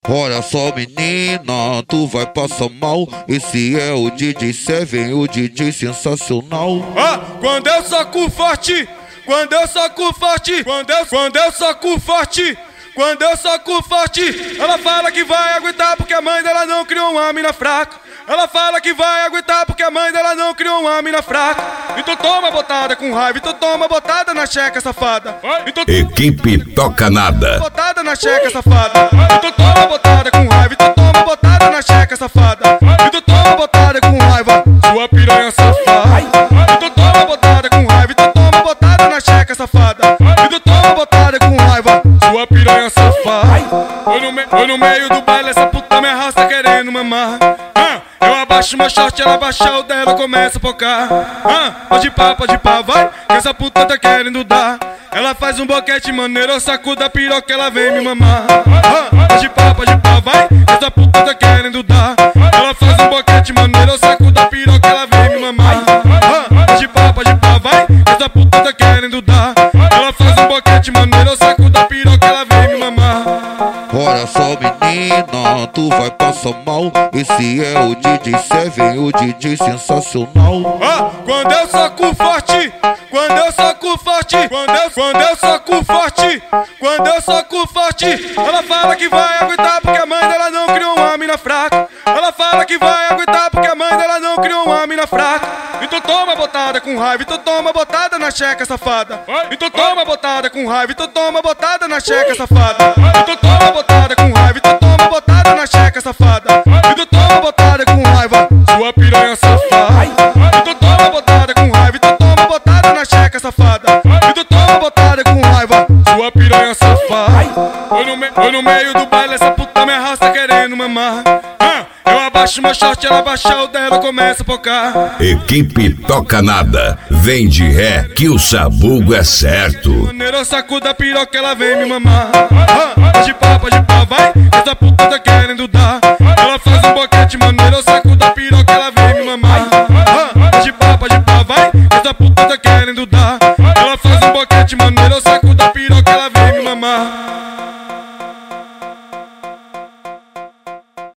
Olha só, menina, tu vai passar mal. Esse é o DJ Seven, o DJ sensacional. Quando eu soco forte, quando eu soco forte, quando eu soco forte, quando eu soco forte, ela fala que vai aguentar porque a mãe dela não criou uma mina fraca. Ela fala que vai aguentar porque a mãe dela não criou uma mina fraca. Então toma botada com raiva, então toma botada na checa, safada. Então Equipe Toca Nada. botada na checa, safada. Então toma botada com raiva, então toma botada na checa, safada. Então toma botada com raiva, sua piranha safada. Então toma botada com raiva, então toma botada na checa, safada. Então toma botada com raiva, sua piranha safada. Foi no meio do baile, essa puta me arrasta querendo mamar. Eu abaixo meu short, ela abaixa o dela, começa a focar. Pode pá, vai, que essa puta tá querendo dar. Ela faz um boquete maneiro, eu sacudo a piroca, ela vem me mamar. Pode pá, vai, que essa puta tá querendo dar. Ela faz um boquete maneiro, eu sacudo a piroca, ela vem me mamar. Pode pá, vai, que essa puta tá querendo dar. Ela faz um boquete maneiro, eu sacudo a piroca, ela vem me mamar. Olha só, menina, tu vai passar mal. Esse é o DJ Seven, o DJ sensacional. Quando eu soco forte, quando eu soco forte, quando eu soco forte, quando eu soco forte, ela fala que vai aguentar porque a mãe dela não criou uma mina fraca. Ela fala que vai aguentar porque a mãe dela não criou uma mina fraca. Então toma botada com raiva, então toma botada na checa, safada. Então toma botada com raiva, então toma botada na checa, safada. Então toma botada com raiva, então toma botada na checa, safada. Então toma botada com raiva, sua piranha safada. Então toma botada com raiva, então toma botada na checa, safada. Então toma botada com raiva, sua piranha safada. Foi no meio do baile, essa puta me arrasta querendo mamar. Eu abaixo meu short, ela abaixa o dela, começa a focar. Equipe Toca Nada. Vem de ré que o sabugo é certo. Maneiro, eu sacudo a piroca, ela vem me mamar. Pode pá, vai, essa puta tá querendo dar. Ela faz um boquete maneiro, eu sacudo a piroca, ela vem me mamar. Pode pá, vai, essa puta tá querendo dar.